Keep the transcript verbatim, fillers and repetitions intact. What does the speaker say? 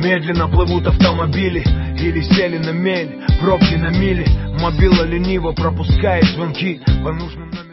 Медленно плывут автомобили или сели на мель, пробки на мили. Мобила лениво пропускает звонки по нужным номерам.